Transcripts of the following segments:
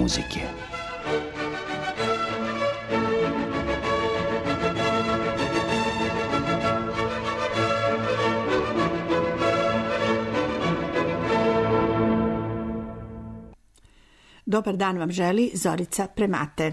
muzike. Dobar dan vam želi Zorica Premate.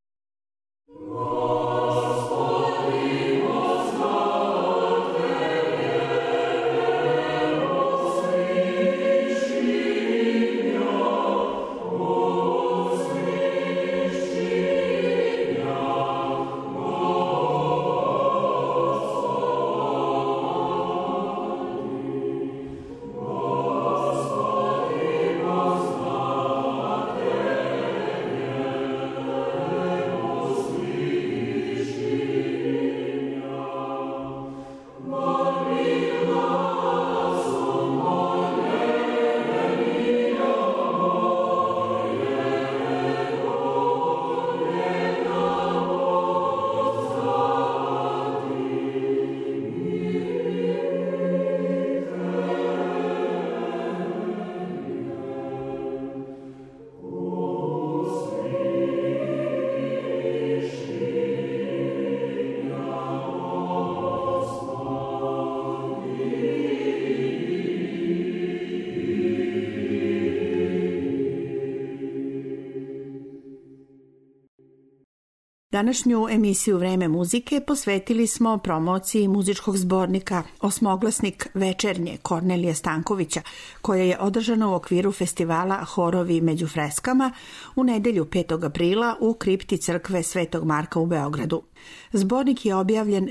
Današnju emisiju Vreme muzike posvetili smo promociji muzičkog zbornika Osmoglasnik večernje Kornelija Stankovića, koje je održano u okviru festivala Horovi među freskama u nedelju 5. aprila u kripti crkve Svetog Marka u Beogradu. Zbornik je objavljen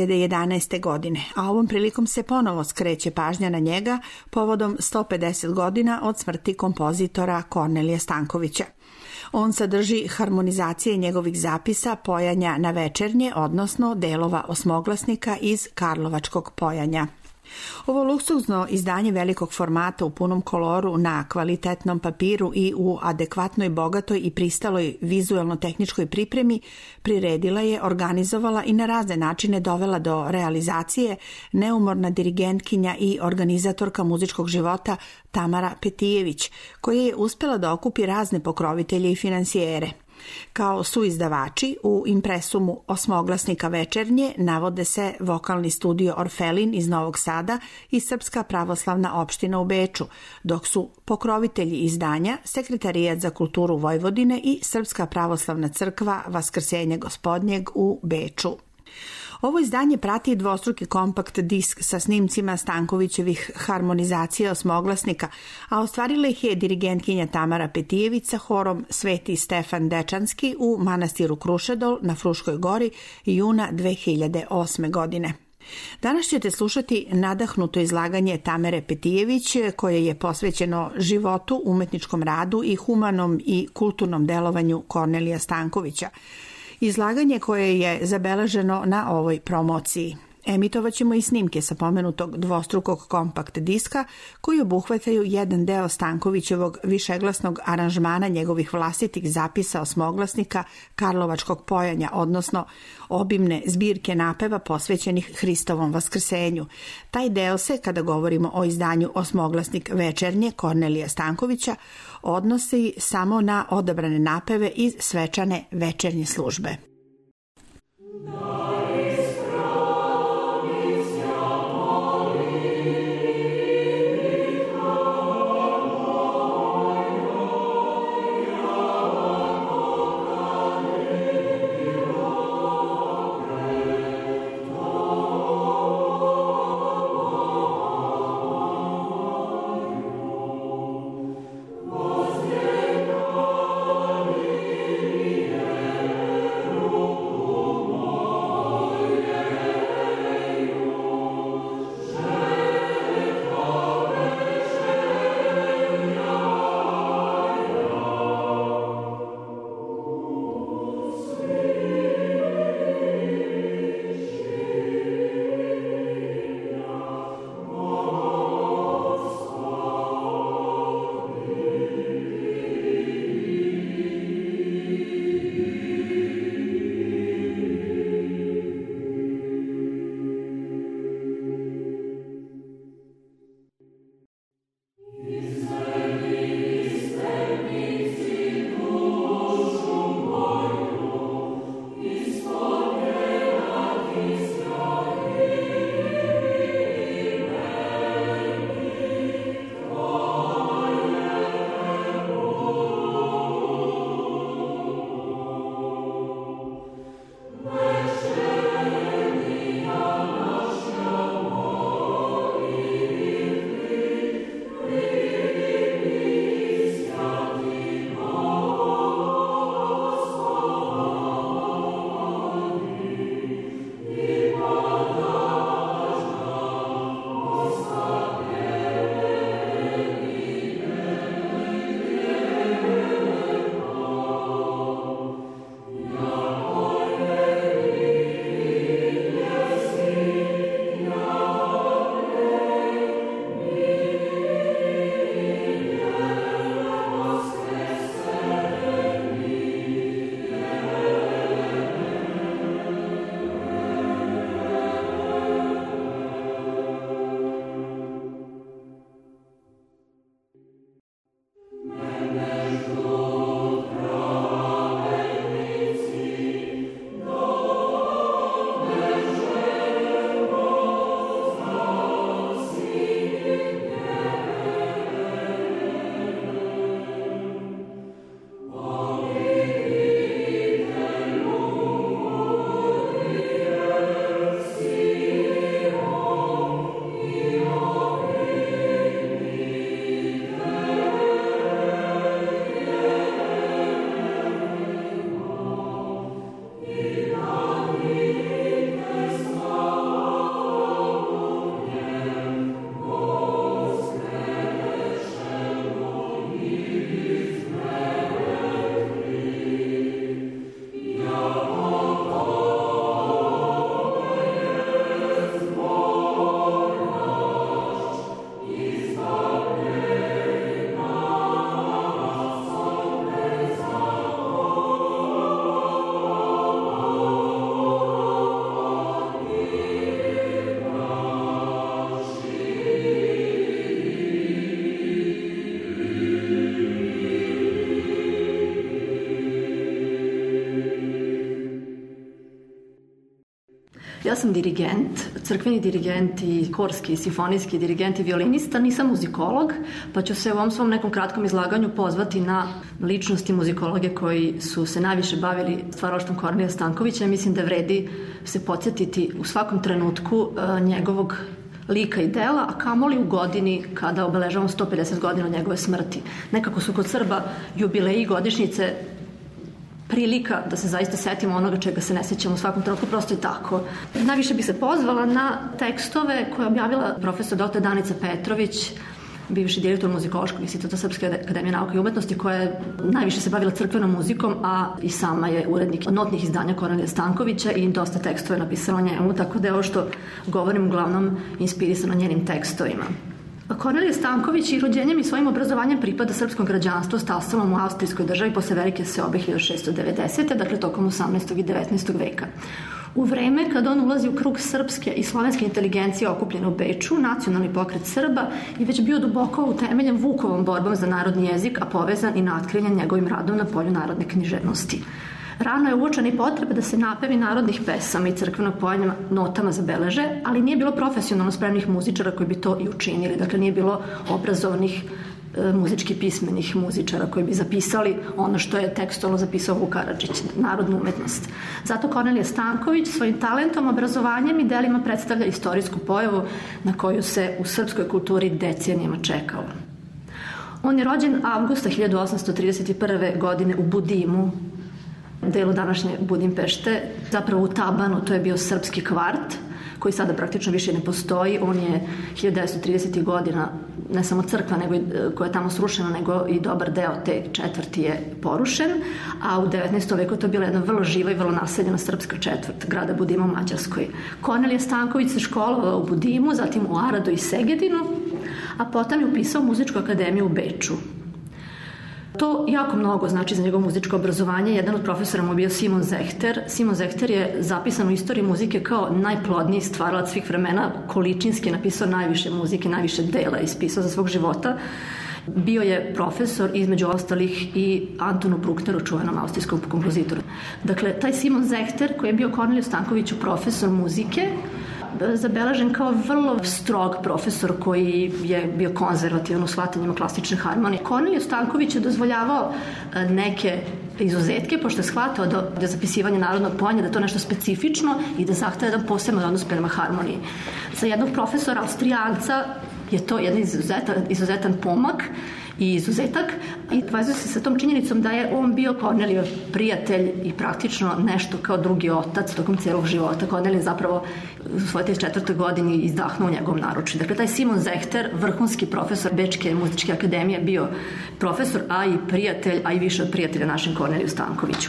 2011. godine, a ovom prilikom se ponovo skreće pažnja na njega povodom 150 godina od smrti kompozitora Kornelija Stankovića. On sadrži harmonizacije njegovih zapisa pojanja na večernje, odnosno delova osmoglasnika iz karlovačkog pojanja. Ovo luksuzno izdanje velikog formata u punom koloru na kvalitetnom papiru i u adekvatnoj, bogatoj i pristaloj vizuelno-tehničkoj pripremi priredila je, organizovala i na razne načine dovela do realizacije neumorna dirigentkinja i organizatorka muzičkog života Tamara Petijević, koja je uspela da okupi razne pokrovitelje i finansijere. Kao suizdavači u impresumu Osmoglasnika večernje navode se vokalni studio Orfelin iz Novog Sada i Srpska pravoslavna opština u Beču, dok su pokrovitelji izdanja Sekretarijat za kulturu Vojvodine i Srpska pravoslavna crkva Vaskrsenja Gospodnjeg u Beču. Ovo izdanje prati dvostruki kompakt disk sa snimcima Stankovićevih harmonizacija osmoglasnika, a ostvarila ih je dirigentkinja Tamara Petijević sa horom Sveti Stefan Dečanski u manastiru Krušedol na Fruškoj gori juna 2008. godine. Danas ćete slušati nadahnuto izlaganje Tamare Petijević, koje je posvećeno životu, umetničkom radu i humanom i kulturnom delovanju Kornelija Stankovića. Izlaganje koje je zabeleženo na ovoj promociji. Emitovat ćemo i snimke sa pomenutog dvostrukog kompakt diska koji obuhvataju jedan deo Stankovićevog višeglasnog aranžmana njegovih vlastitih zapisa osmoglasnika karlovačkog pojanja, odnosno obimne zbirke napeva posvećenih Hristovom vaskrsenju. Taj deo se, kada govorimo o izdanju Osmoglasnik večernje Kornelija Stankovića, odnosi samo na odabrane napeve iz svečane večernje službe. Ja sam dirigent, crkveni dirigent i horski, simfonijski dirigent i violinista, nisam muzikolog, pa ću se u ovom svom nekom kratkom izlaganju pozvati na ličnosti muzikologe koji su se najviše bavili stvaralaštvom Kornelija Stankovića. Mislim da vredi se podsjetiti u svakom trenutku njegovog lika i dela, a kamoli u godini kada obeležavamo 150 godina od njegove smrti. Nekako su kod Srba jubileji i godišnjice prilika da se zaista setimo onoga čega se ne sećamo u svakom trenutku, prosto je tako. Najviše bih se pozvala na tekstove koje je objavila profesor dr. Danica Petrović, bivši direktor Muzikološkog instituta Srpske akademije nauka i umetnosti, koja je najviše se bavila crkvenom muzikom, a i sama je urednik notnih izdanja Kornelija Stankovića i dosta tekstova je napisala njemu, tako da je ovo što govorim uglavnom inspirisano njenim tekstovima. Kornelije Stanković i rođenjem i svojim obrazovanjem pripada srpskom građanstvu, stastalom u Austrijskoj državi posle velike seobe 1690. Dakle tokom 18. i 19. veka. U vreme kada on ulazi u krug srpske i slovenske inteligencije okupljene u Beču, nacionalni pokret Srba je već bio duboko utemeljen Vukovom borbom za narodni jezik, a povezan i natkriljen njegovim radom na polju narodne književnosti. Rano je uočena i potreba da se napevi narodnih pesama i crkvenog pojanja notama zabeleže, ali nije bilo profesionalno spremnih muzičara koji bi to i učinili. Dakle, nije bilo obrazovnih muzički pismenih muzičara koji bi zapisali ono što je tekstualno zapisao Vuk Karadžić, narodnu umetnost. Zato Kornelije Stanković svojim talentom, obrazovanjem i delima predstavlja istorijsku pojavu na koju se u srpskoj kulturi decenijama čekalo. On je rođen avgusta 1831. godine u Budimu, delu današnje Budimpešte, zapravo u Tabanu, to je bio srpski kvart, koji sada praktično više ne postoji. On je 1930. godina, ne samo crkva koja je tamo srušena, nego i dobar deo te četvrti je porušen, a u 19. veku to je bila jedna vrlo živa i vrlo naseljena srpska četvrt grada Budima u Mađarskoj. Kornelije Stanković se školovao u Budimu, zatim u Aradu i Segedinu, a potom je upisao muzičku akademiju u Beču. To jako mnogo znači za njegovo muzičko obrazovanje. Jedan od profesora mu je bio Simon Zehter. Simon Zehter je zapisan u istoriji muzike kao najplodniji stvaralac svih vremena, količinski je napisao najviše muzike, najviše dela ispisao za svog života. Bio je profesor između ostalih i Antonu Bruckneru, čuvenom austrijskom kompozitoru. Dakle, taj Simon Zehter, koji je bio Korneliju Stankoviću profesor muzike, zabeležen kao vrlo strog profesor koji je bio konzervativan u shvatanjima klasične harmonije. Korneliju Stanković je dozvoljavao neke izuzetke, pošto je shvatao da je zapisivanje narodnog pojanja, da je to nešto specifično i da zahteva jedan poseban odnos prema harmoniji. Za jednog profesora Austrijanca je to jedan izuzetan pomak i izuzetak i povezuje se sa tom činjenicom da je on bio Kornelijev prijatelj i praktično nešto kao drugi otac tokom celog života. Kornelije je zapravo u svojoj 34. godini izdahnuo u njegovom naručju. Dakle, taj Simon Zehter, vrhunski profesor Bečke muzičke akademije, bio profesor, a i prijatelj, a i više od prijatelja našem Korneliju Stankoviću.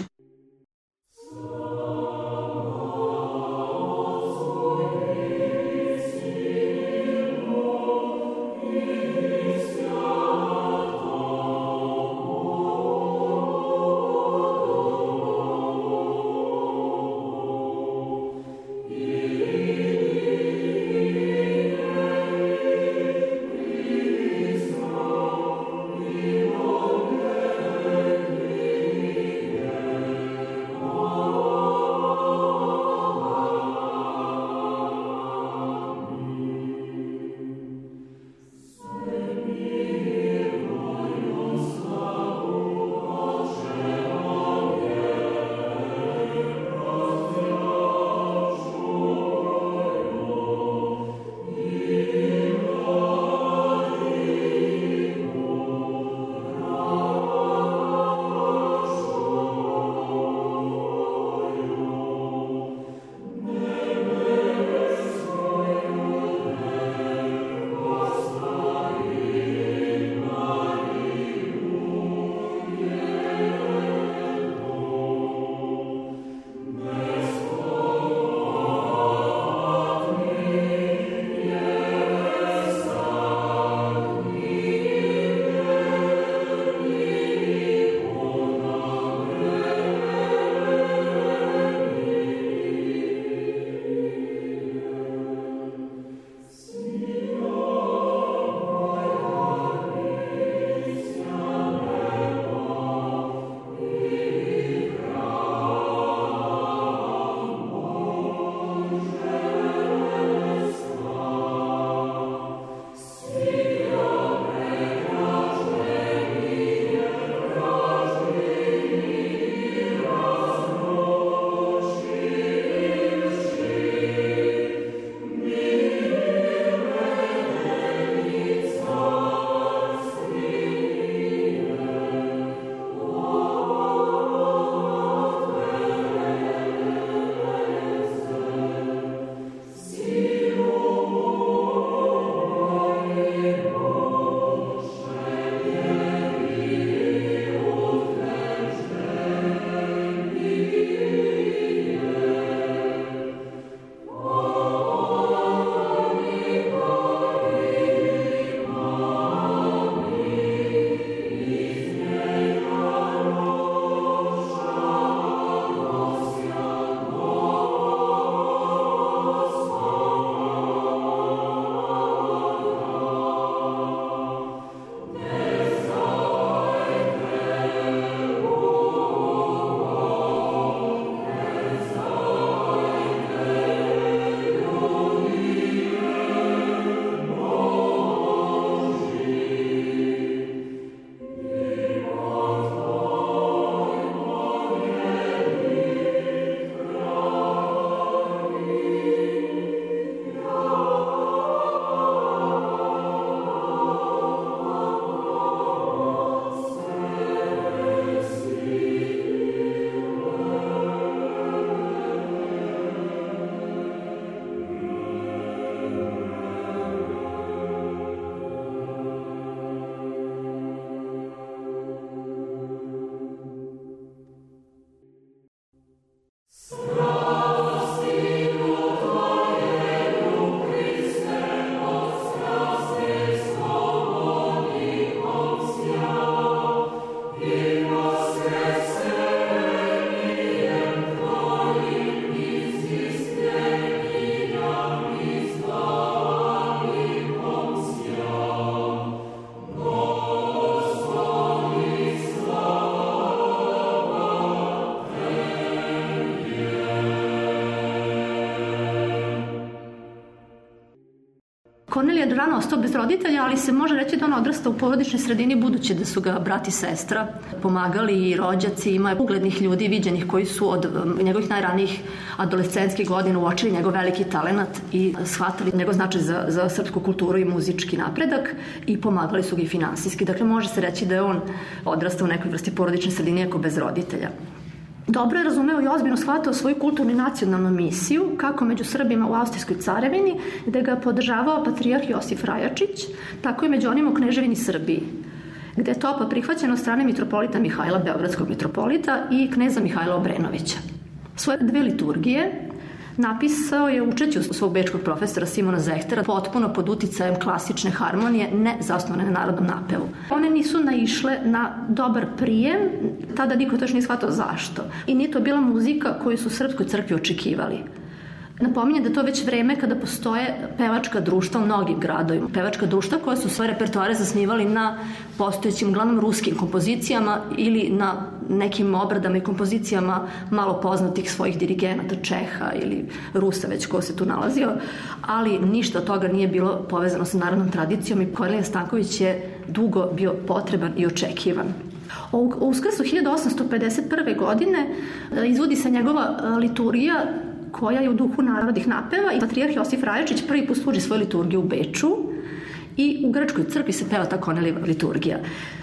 Kornelije je rano ostao bez roditelja, ali se može reći da on odrastao u porodičnoj sredini, budući da su ga brat i sestra pomagali i rođaci. Ima uglednih ljudi viđenih koji su od njegovih najranijih adolescentskih godina uočili njegov veliki talenat i shvatili njegov značaj za srpsku kulturu i muzički napredak i pomagali su ga i finansijski. Dakle, može se reći da je on odrastao u nekoj vrsti porodične sredine iako bez roditelja. Dobro je razumeo i ozbiljno shvatao svoju kulturnu i nacionalnu misiju, kako među Srbima u Austrijskoj carevini, gde ga podržavao patrijarh Josif Rajačić, tako i među onima u Kneževini Srbiji, gde je topa prihvaćena od strane mitropolita Mihajla, beogradskog mitropolita, i kneza Mihajla Obrenovića. Svoje 2 liturgije napisao je učeći u svog bečkog profesora Simona Zehtera, potpuno pod uticajem klasične harmonije, ne zasnovane na narodnom napevu. One nisu naišle na dobar prijem, tada niko to još nije shvatao zašto. I nije to bila muzika koju su u Srpskoj crkvi očekivali. Napominjem da to već vreme kada postoje pevačka društva u mnogim gradovima. Pevačka društva koja su svoje repertoare zasnivali na postojećim, uglavnom ruskim kompozicijama ili na nekim obradama i kompozicijama malo poznatih svojih dirigenata, Čeha ili Rusa, već ko se tu nalazio, ali ništa od toga nije bilo povezano sa narodnom tradicijom i Kornelije Stanković je dugo bio potreban i očekivan. U Uskrsu 1851. godine izvodi se njegova liturgija koja je u duhu narodnih napeva i patrijarh Josif Rajačić prvi put služi svoju liturgiju u Beču i u grčkoj crkvi se peva ta Kornelijeva liturgija.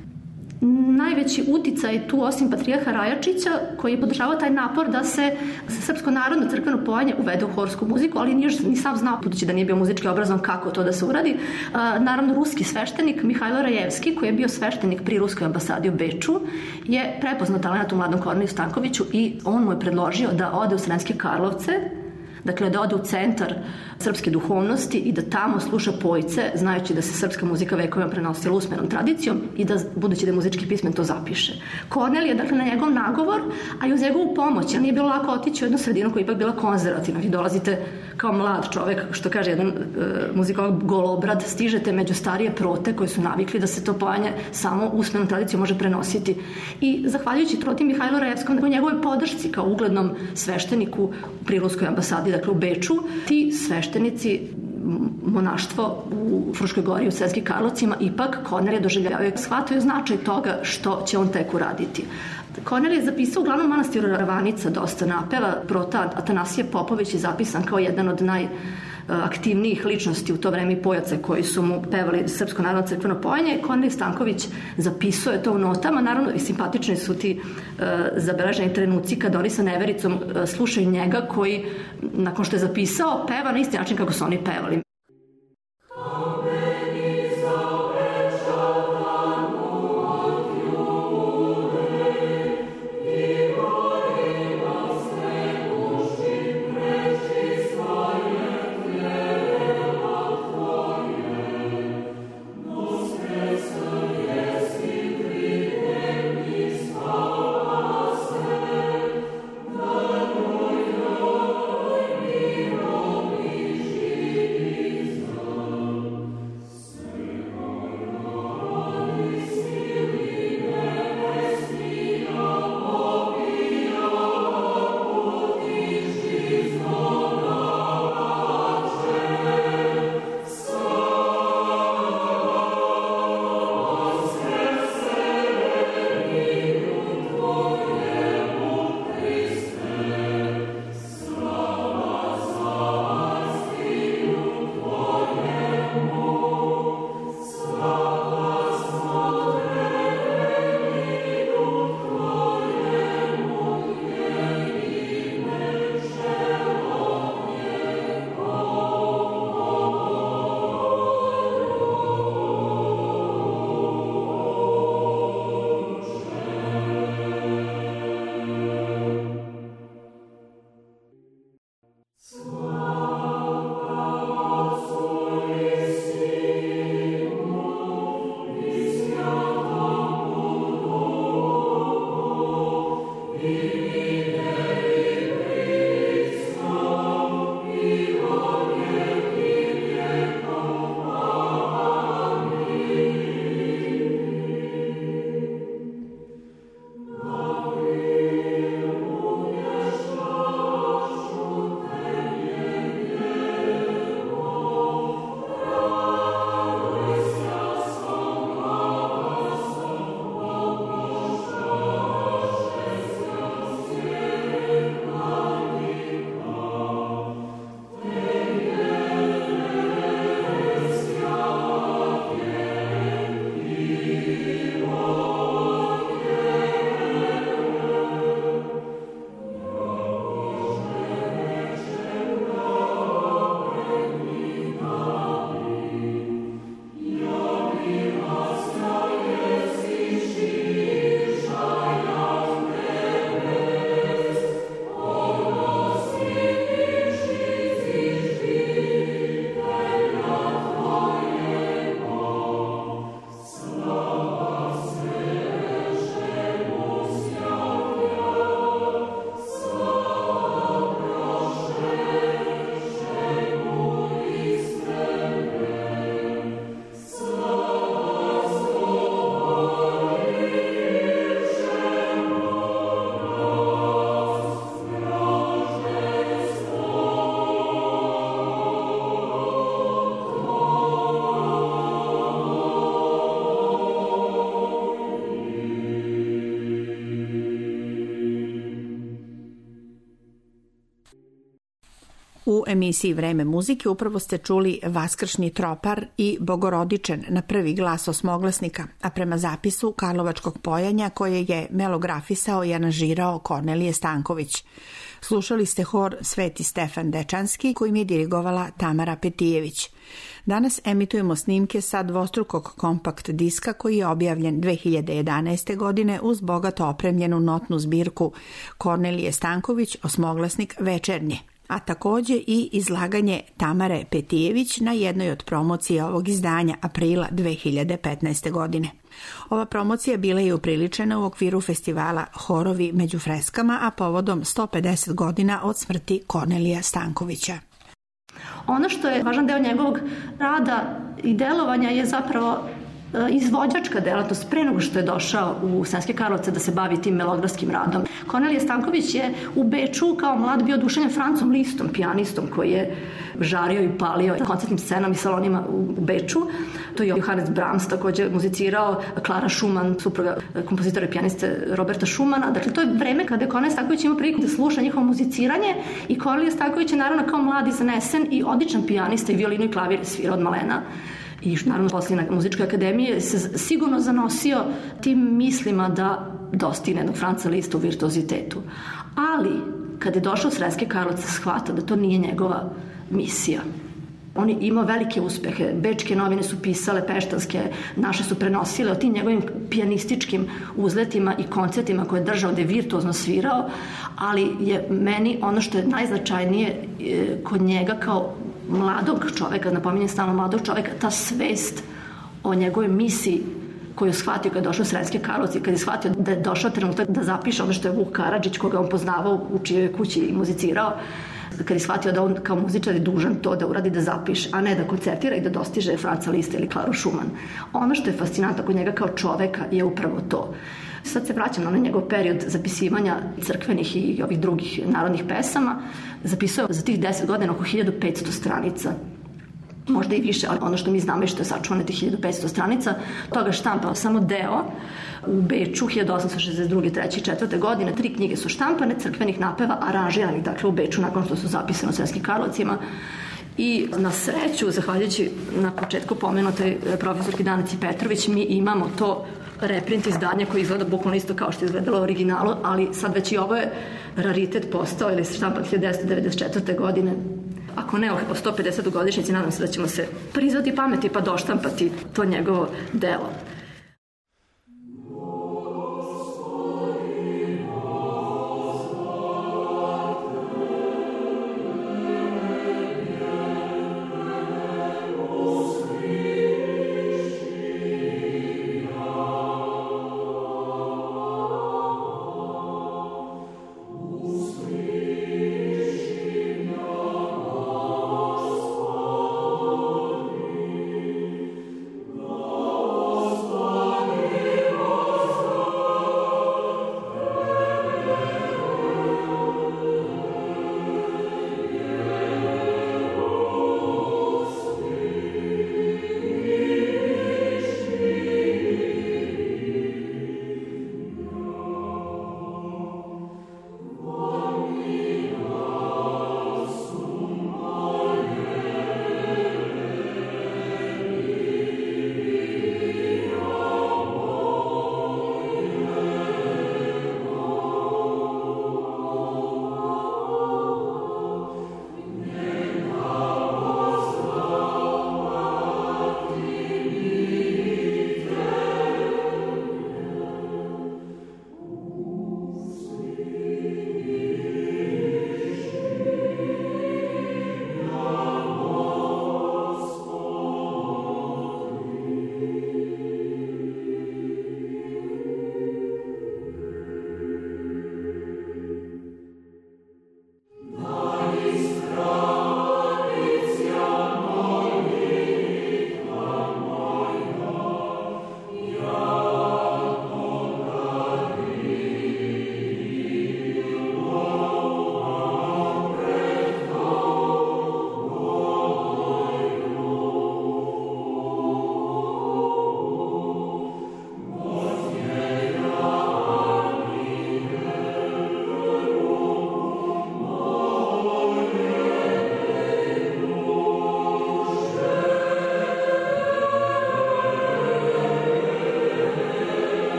Najveći uticaj je tu, osim patrijarha Rajačića, koji je podržavao taj napor da se srpsko narodno crkveno pojanje uvede u horsku muziku, ali ni sam znao, budući da nije bio muzički obrazovan, kako to da se uradi. Naravno, ruski sveštenik Mihajlo Rajevski, koji je bio sveštenik pri ruskoj ambasadi u Beču, je prepoznao talenat u mladom Korneliju Stankoviću i on mu je predložio da ode u Sremske Karlovce, dakle da ode u centar srpske duhovnosti i da tamo sluša pojce, znajući da se srpska muzika vekovima prenosila usmenom tradicijom i da, budući da je muzički pismen, to zapiše. Kornelije, dakle, na njegov nagovor, a i uz njegovu pomoć, jer nije bilo lako otići u jednu sredinu koja je ipak bila konzervativna. Vi dolazite kao mlad čovek, što kaže jedan muzikolog, golobrad, stižete među starije prote koji su navikli da se to pojanje samo usmenom tradicijom može prenositi. I zahvaljujući proti Mihajlu Rajevskom, u njegovoj podršci kao uglednom svešteniku pri ruskoj ambasadi, dakle u Beču, ti sveštenici, monaštvo u Fruškoj Gori, u Sremskim Karlovcima, ipak Kornelije doživljavaju, shvataju značaj toga što će on tek uraditi. Kornelije je zapisao uglavnom manastiru Ravanica dosta napeva. Prota Atanasije Popović je zapisan kao jedan od najaktivnijih ličnosti u to vreme i pojaca koji su mu pevali srpsko narodno crkveno pojanje. Kornelije Stanković zapisuje to u notama. Naravno, i simpatični su ti zabeleženi trenuci kada oni sa nevericom slušaju njega koji, nakon što je zapisao, peva na isti način kako su oni pevali. U emisiji Vreme muzike upravo ste čuli Vaskršnji tropar i Bogorodičen na prvi glas osmoglasnika, a prema zapisu Karlovačkog pojanja koje je melografisao i aranžirao Kornelije Stanković. Slušali ste hor Sveti Stefan Dečanski kojim je dirigovala Tamara Petijević. Danas emitujemo snimke sa dvostrukog kompakt diska koji je objavljen 2011. godine uz bogato opremljenu notnu zbirku Kornelije Stanković, osmoglasnik Večernje, a takođe i izlaganje Tamare Petijević na jednoj od promocija ovog izdanja aprila 2015. godine. Ova promocija bila je upriličena u okviru festivala Horovi među freskama, a povodom 150 godina od smrti Kornelija Stankovića. Ono što je važan deo njegovog rada i delovanja je zapravo izvođačka delatnost pre nego što je došao u Sremske Karlovce da se bavi tim melografskim radom. Kornelije Stanković je u Beču kao mlad bio oduševljen Francom Listom, pijanistom koji je žario i palio koncertnim scenama i salonima u Beču. To je Johannes Brahms takođe muzicirao, Klara Schumann, supruga kompozitora i pijaniste Roberta Schumana. Dakle, to je vreme kada je Kornelije Stanković imao priliku da sluša njihovo muziciranje i Kornelije Stanković je naravno kao mladi zanesen i odličan pijanista i violinu i klavir svira od malena. I naravno poslije na muzičkoj akademiji se sigurno zanosio tim mislima da dostigne jednog Franca Lista u virtuozitetu. Ali, kad je došao u Sremske Karlovce, shvata da to nije njegova misija. On je imao velike uspehe. Bečke novine su pisale, peštanske, naše su prenosile o tim njegovim pijanističkim uzletima i koncertima koje je držao, da je virtuozno svirao, ali je meni ono što je najznačajnije kod njega kao mladog čoveka, napominjem stalno mladog čoveka, ta svest o njegovoj misiji koju je shvatio kada je došao u Sremske Karlovce, kada je shvatio da je došao trenutak da zapiše ono što je Vuk Karadžić, koga on poznavao, u čijoj kući i muzicirao, kada je shvatio da on kao muzičar je dužan to da uradi, da zapiše, a ne da koncertira i da dostiže Franca Lista ili Klaru Schumann. Ono što je fascinantno kod njega kao čoveka je upravo to. Sad se vraćam na njegov period zapisivanja crkvenih i ovih drugih narodnih pesama. Zapisao za tih 10 godina oko 1500 stranica. Možda i više, ali ono što mi znamo je što je sačuvano tih 1500 stranica, toga štampao samo deo u Beču 1862. 3. i 4. godine. 3 knjige su štampane, crkvenih napeva, aranžiranih, dakle u Beču nakon što su zapisane u Sremskim Karlovcima. I na sreću, zahvaljujući na početku pomenutoj profesorki Danici Petrović, mi imamo to reprint izdanje koji izgleda bukvalno isto kao što je izgledalo u originalu, ali sad već i ovo je raritet postao, ili se štampan 1994. godine. Ako ne o 150. godišnjici, nadam se da ćemo se prizvati pameti pa doštampati to njegovo delo. Oh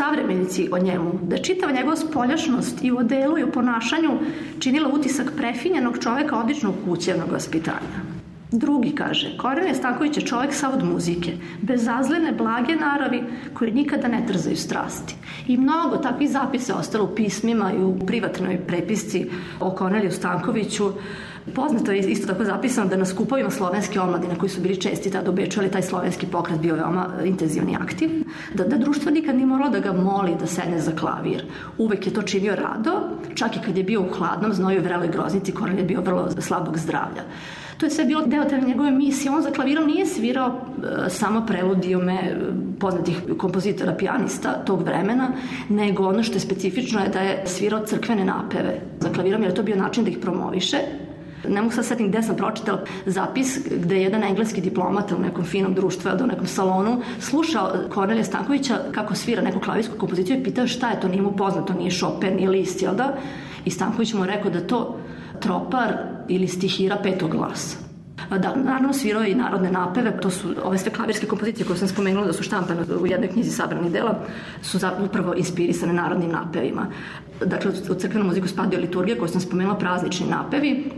savremenici o njemu, da je čitava njegova spoljašnost i u odelu i u ponašanju činila utisak prefinjenog čoveka odličnog kućevnog vaspitanja. Drugi kaže, Kornelije Stanković je čovek sav od muzike, bezazlene, blage naravi koje nikada ne trzaju strasti. I mnogo takvih zapisa ostalo u pismima i u privatnoj prepisci o Korneliju Stankoviću. Poznato je isto tako zapisano da na skupovima slovenske omladine, koji su bili česti tada u Beču, ali taj slovenski pokret bio veoma intenzivni aktiv, da društvo nikad nije moralo da ga moli da sedne za klavir. Uvek je to činio rado, čak i kad je bio u hladnom znoju i vreloj groznici, Kornelije je bio vrlo slabog zdravlja. To je sve bilo deo te njegove misije. On za klavirom nije svirao samo preludijume poznatih kompozitora, pijanista tog vremena, nego ono što je specifično je da je svirao crkvene napeve za klavirom, jer je to bio način da ih promoviše. Ne mogu sad setiti gde sam pročitala zapis gde je jedan engleski diplomata u nekom finom društvu, u nekom salonu, slušao Kornelija Stankovića kako svira neku klavirsku kompoziciju i pitao šta je to, nije mu poznato, nije Chopin, nije Liszt, jel da? I Stanković mu rekao da to tropar ili stihira petog glasa. Da, naravno svirao i narodne napeve, to su ove sve klavirske kompozicije koje sam spomenula da su štampane u jednoj knjizi sabranih dela, su upravo inspirisane narodnim napevima. Dakle, u crkvenu muziku spadaju liturgije koje sam spomenula, praznični napevi,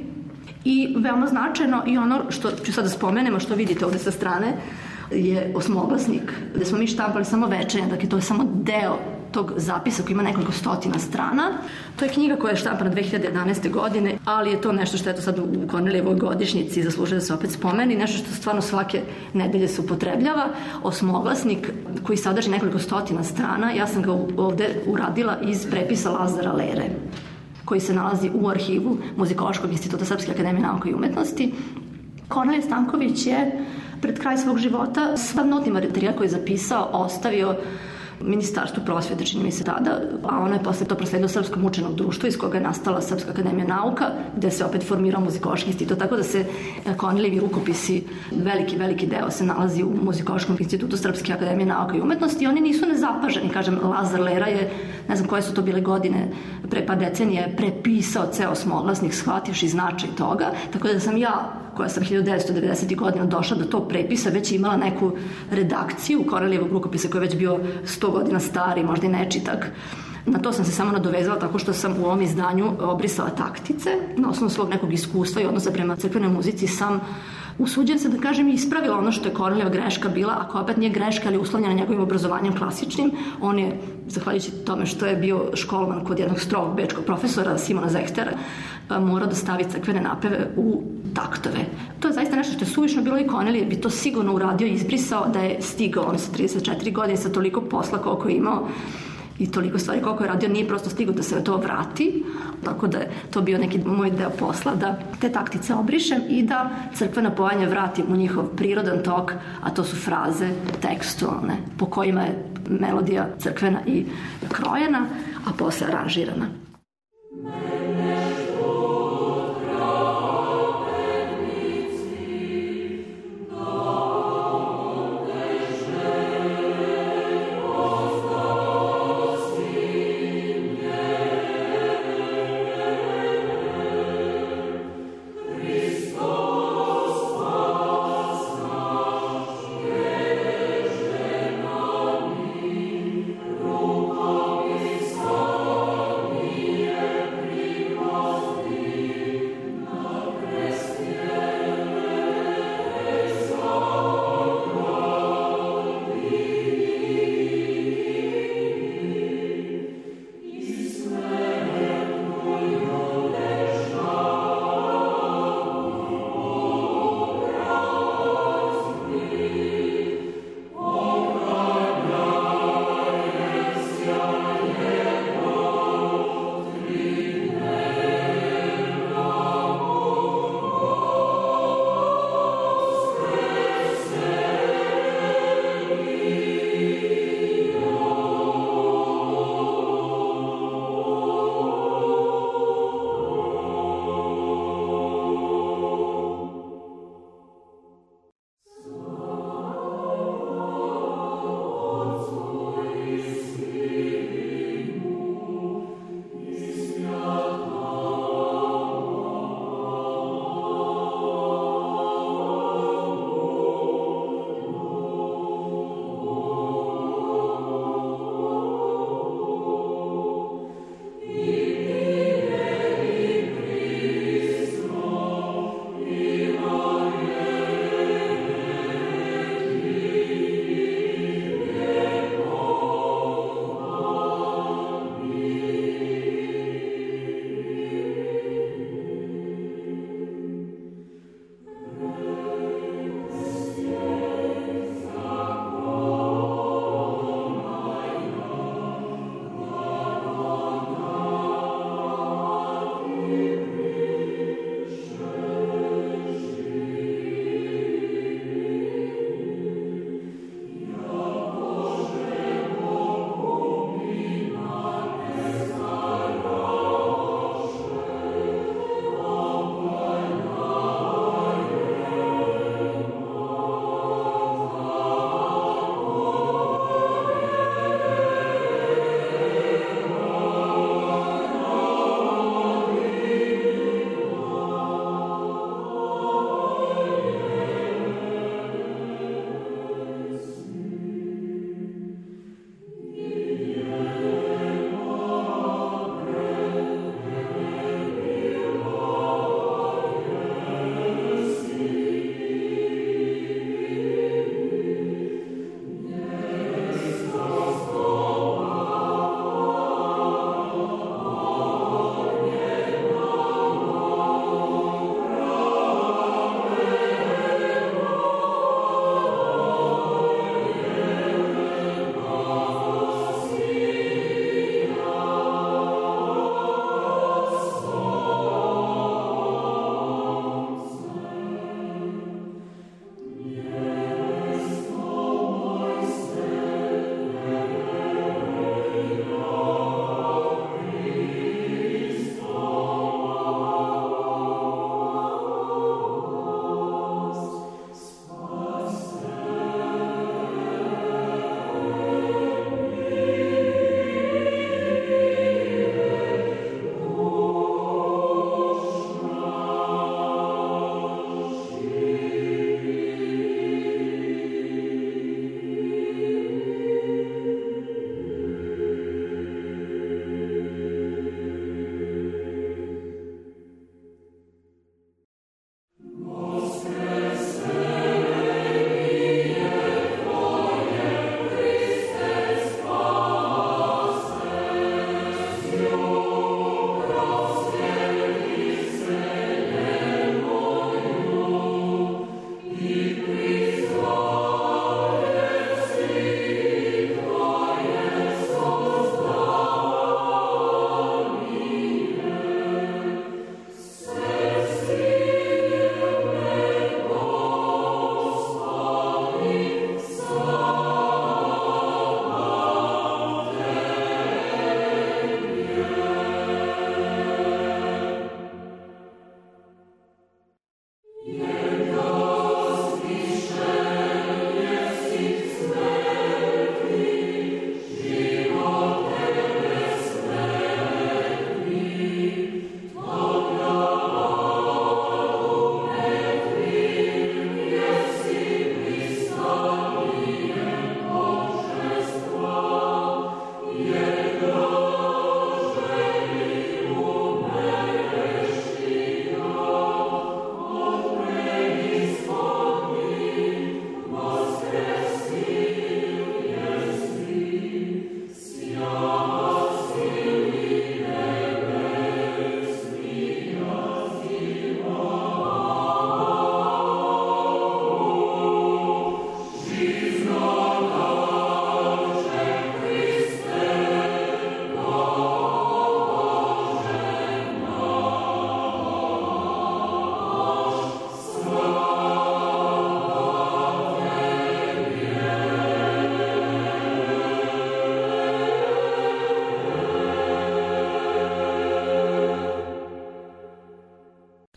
i veoma značajno i ono što ću sad da spomenemo, što vidite ovde sa strane, je osmoglasnik, gde smo mi štampali samo večernje, dakle to je samo deo tog zapisa koji ima nekoliko stotina strana. To je knjiga koja je štampana 2011. godine, ali je to nešto što je to sad u Kornelijevoj godišnjici i zaslužuje da se opet spomeni, nešto što stvarno svake nedelje se upotrebljava. Osmoglasnik koji sadrži nekoliko stotina strana, ja sam ga ovde uradila iz prepisa Lazara Lere, koji se nalazi u arhivu Muzikološkog instituta Srpske akademije nauka i umetnosti. Kornelije Stanković je pred kraj svog života sav notni materijal koji je zapisao ostavio Ministarstvu prosvete, čini mi se tada, a ono je posle to prosledio Srpskom učenog društvu iz koga je nastala Srpska akademija nauka, gde se opet formirao Muzikološki institut, tako da se Kornelijevi rukopisi, veliki deo se nalazi u Muzikološkom institutu Srpske akademije nauka i umetnosti i oni nisu nezapaženi. Kažem, Lazar Lera je, ne znam koje su to bile godine, pre par decenije prepisao ceo osmoglasnik, shvativši značaj toga, tako da sam ja, koja sam 1990. godina došla do tog prepisa, već imala neku redakciju Kornelijevog rukopisa koji je već bio 100 godina stari, možda i nečitak. Na to sam se samo nadovezala tako što sam u ovom izdanju obrisala taktice. Na osnovu svog nekog iskustva i odnosa prema crkvenoj muzici sam, usuđujem se da kažem, ispravila ono što je Kornelijeva greška bila, ako opet nije greška, ali uslovljena njegovim obrazovanjem klasičnim. On je, zahvaljujući tome što je bio školovan kod jednog strogog bečkog profesora, Simona Zechtera, morao da stavi crkvene napeve u taktove. To je zaista nešto što je suvišno bilo i Kornelije bi to sigurno uradio i izbrisao da je stigao on sa 34 godine sa toliko posla koliko je imao i toliko stvari koliko je radio, nije prosto stigao da se na to vrati, tako da je to bio neki moj deo posla, da te taktice obrišem i da crkvena pojanja vratim u njihov prirodan tok, a to su fraze tekstualne, po kojima je melodija crkvena i krojena, a posle aranžirana.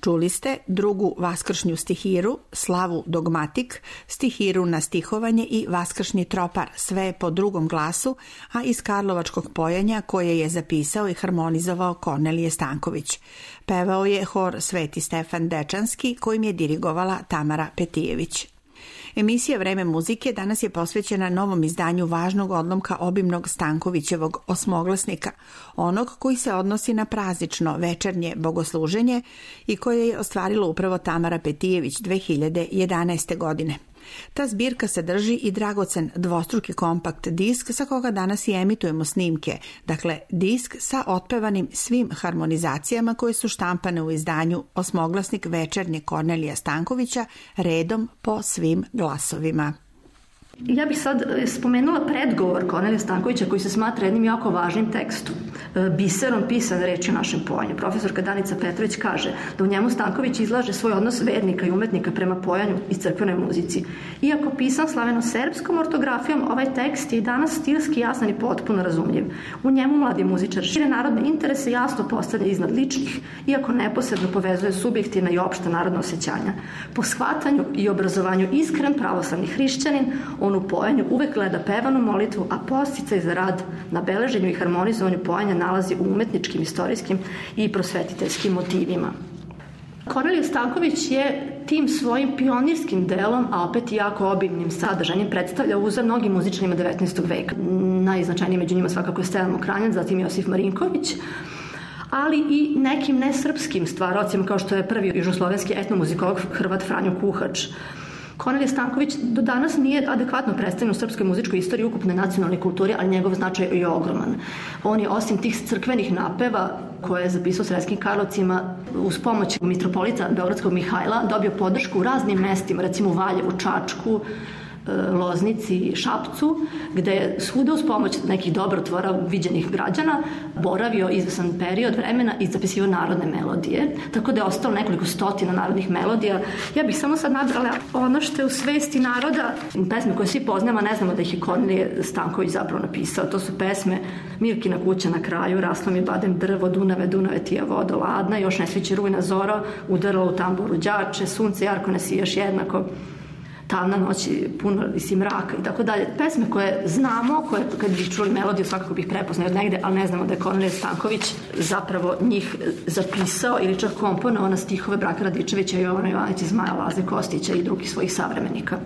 Čuli ste drugu vaskršnju stihiru, Slavu dogmatik, stihiru na stihovanje i vaskršnji tropar, sve po drugom glasu, a iz karlovačkog pojanja koje je zapisao i harmonizovao Kornelije Stanković. Pevao je hor Sveti Stefan Dečanski, kojim je dirigovala Tamara Petijević. Emisija Vreme muzike danas je posvećena novom izdanju važnog odlomka obimnog Stankovićevog osmoglasnika, onog koji se odnosi na praznično večernje bogosluženje i koje je ostvarilo upravo Tamara Petijević 2011. godine. Ta zbirka sadrži i dragocen dvostruki kompakt disk sa koga danas i emitujemo snimke, dakle disk sa otpevanim svim harmonizacijama koje su štampane u izdanju Osmoglasnik večernje Kornelija Stankovića redom po svim glasovima. Ja bih sad spomenula predgovor Kornelija Stankovića koji se smatra jednim jako važnim tekstom, biserom pisan reči u našem pojanju. Profesorka Danica Petrović kaže da u njemu Stanković izlaže svoj odnos vernika i umetnika prema pojanju i crkvenoj muzici. Iako pisan slaveno-serbskom ortografijom, ovaj tekst je i danas stilski jasan i potpuno razumljiv. U njemu mladi muzičar šire narodne interese jasno postavlja iznad ličnih, iako neposredno povezuje subjektivna i opšta narodna osjećanja. Po shvatanju i obrazovanju iskren pravoslavni hrišćanin, on u pojanju uvek gleda pevanu molitvu, a podsticaj za rad na beleženju i harmonizovanju pojanja nalazi u umetničkim, istorijskim i prosvetiteljskim motivima. Kornelije Stanković je tim svojim pionirskim delom, a opet i jako obimnim sadržanjem, predstavlja uzor mnogim muzičarima 19. veka. Najznačajniji među njima svakako je Stevan Mokranjac, zatim Josif Marinković, ali i nekim nesrpskim stvarocima kao što je prvi južnoslovenski etnomuzikolog Hrvat Franjo Kuhač. Kornelije Stanković do danas nije adekvatno predstavljen u srpskoj muzičkoj istoriji ukupne nacionalne kulture, ali njegov značaj je ogroman. On je osim tih crkvenih napeva koje je zapisao u Sremskim Karlovcima uz pomoć mitropolita Beogradskog Mihajla dobio podršku u raznim mestima, recimo u Valjevu, Čačku, Loznici, Šapcu, gde je svuda uz pomoć nekih dobrotvora viđenih građana boravio izvesan period vremena i zapisivao narodne melodije, tako da je ostalo nekoliko stotina narodnih melodija. Ja bih samo sad nabrala ono što je u svesti naroda, pesme koje svi poznamo, ne znamo da ih je Kornelije Stanković zapravo napisao. To su pesme Mirkina kuća na kraju, Raslo mi badem drvo, Dunave, Dunave ti je vodo ladna, Još ne sviće rujna zora, Udarilo u tamboru đače, Sunce jarko ne sijaš jednako, Tamna noć, puno visi mraka i tako dalje. Pesme koje znamo, koje kad bih čuli melodiju svakako bih prepoznao od negde, ali ne znamo da je Kornelije Stanković zapravo njih zapisao ili čak komponovao na stihove Braka Radičevića, Jovana Jovanića, Zmaja Laze Kostića i drugih svojih savremenika.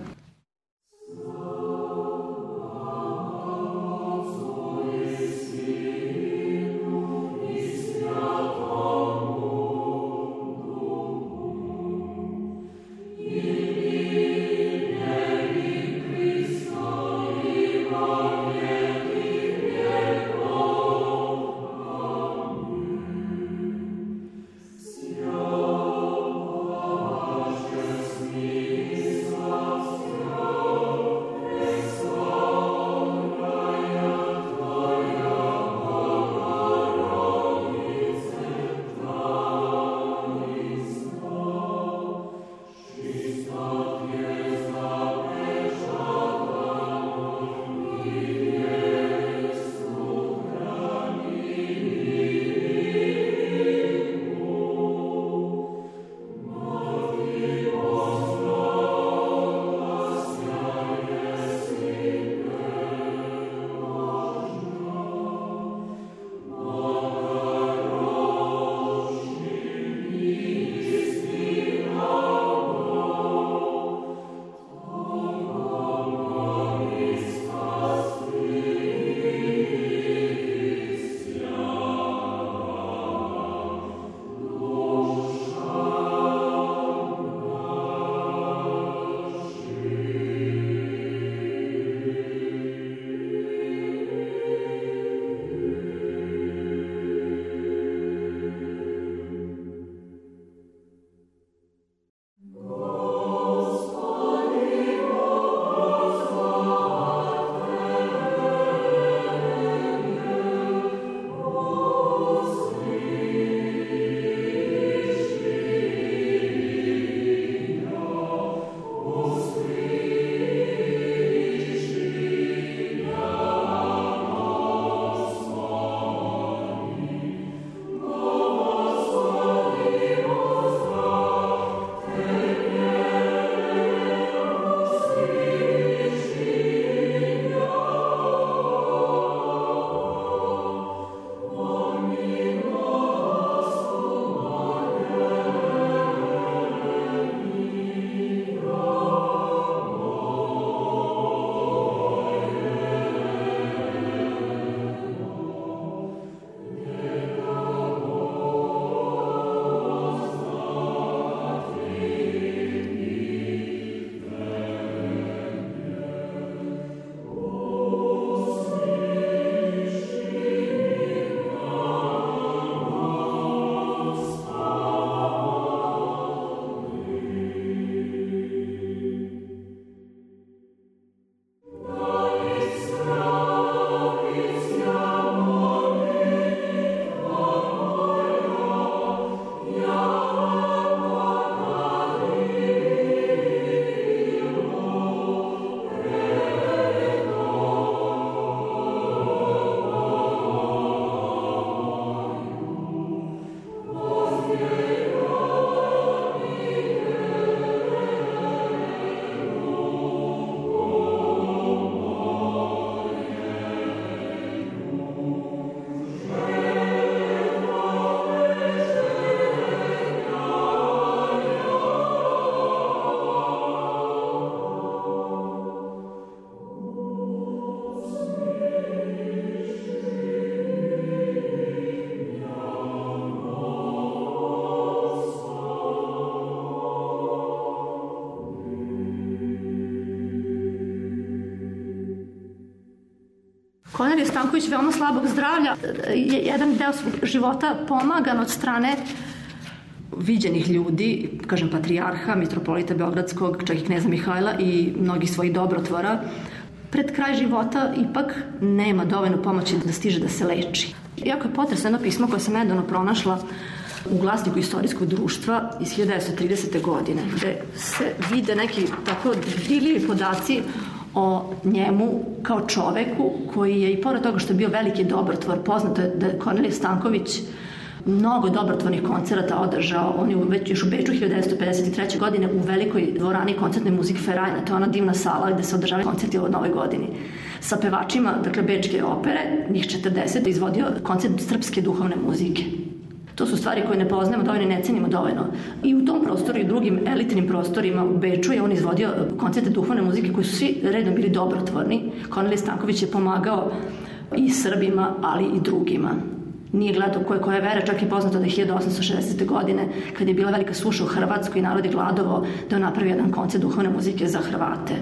Kornelije Stanković veoma slabog zdravlja, jedan deo svog života pomagan od strane viđenih ljudi, kažem patrijarha, mitropolita Beogradskog, čak i kneza Mihajla i mnogih svojih dobrotvora. Pred kraj života ipak nema dovoljno pomoći da stiže da se leči. Iako je potresno jedno pismo koje sam nedavno pronašla u Glasniku istorijskog društva iz 1930. godine, gde se vide neki tako dirljivi podaci o njemu kao čoveku koji je, i pored toga što je bio veliki dobrotvor, poznato je da je Kornelije Stanković mnogo dobrotvornih koncerata održao. On je još u Beču 1953. godine u velikoj dvorani koncertne muzike Ferajna, to je ona divna sala gde se održavaju koncerti o Novoj godini. Sa pevačima, dakle, Bečke opere, njih 40, izvodio koncert srpske duhovne muzike. To su stvari koje ne poznajemo dovoljno i ne cenimo dovoljno. I u tom prostoru i drugim elitnim prostorima u Beču je on izvodio koncerte duhovne muzike koji su svi redom bili dobrotvorni. Kornelije Stanković je pomagao i Srbima, ali i drugima. Nije gledao koje vere, čak i poznato da je 1860. godine, kad je bila velika suša u Hrvatskoj i narod je gladovao, da je napravio jedan koncert duhovne muzike za Hrvate.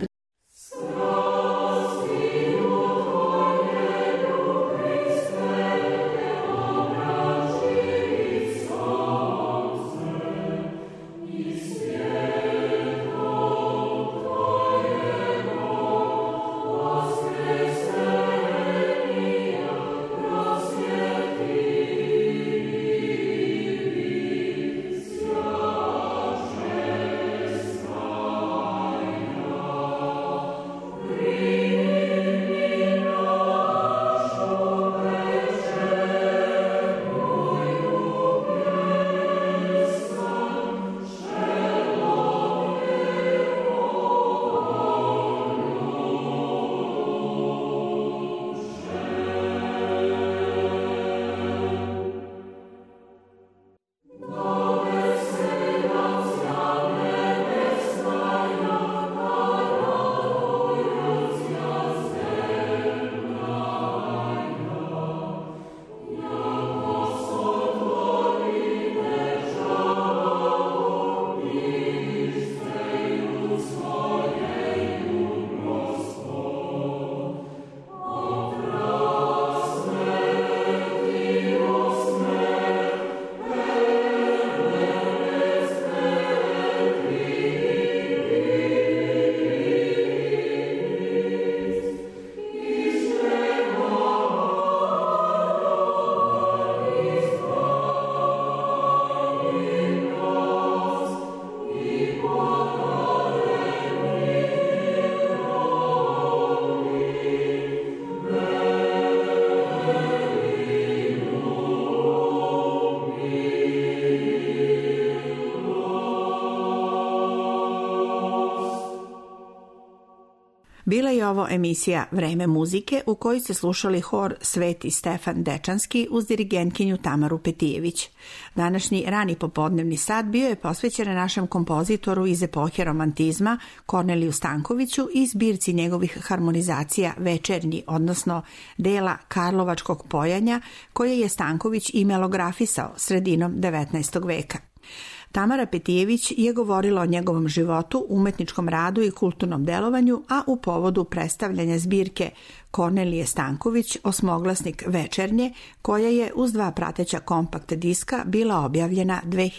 Bila je ovo emisija Vreme muzike u kojoj ste slušali hor Sveti Stefan Dečanski uz dirigentkinju Tamaru Petijević. Današnji rani popodnevni sat bio je posvećen našem kompozitoru iz epohe romantizma Korneliju Stankoviću i zbirci njegovih harmonizacija Večernji, odnosno dela Karlovačkog pojanja koje je Stanković i melografisao sredinom 19. veka. Tamara Petijević je govorila o njegovom životu, umetničkom radu i kulturnom delovanju, a u povodu predstavljanja zbirke Kornelije Stanković Osmoglasnik Večernje, koja je uz 2 prateća kompakt diska bila objavljena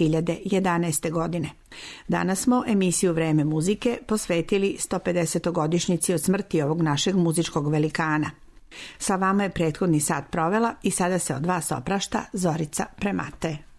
2011. godine. Danas smo emisiju Vreme muzike posvetili 150-godišnjici od smrti ovog našeg muzičkog velikana. Sa vama je prethodni sat provela i sada se od vas oprašta Zorica Premate.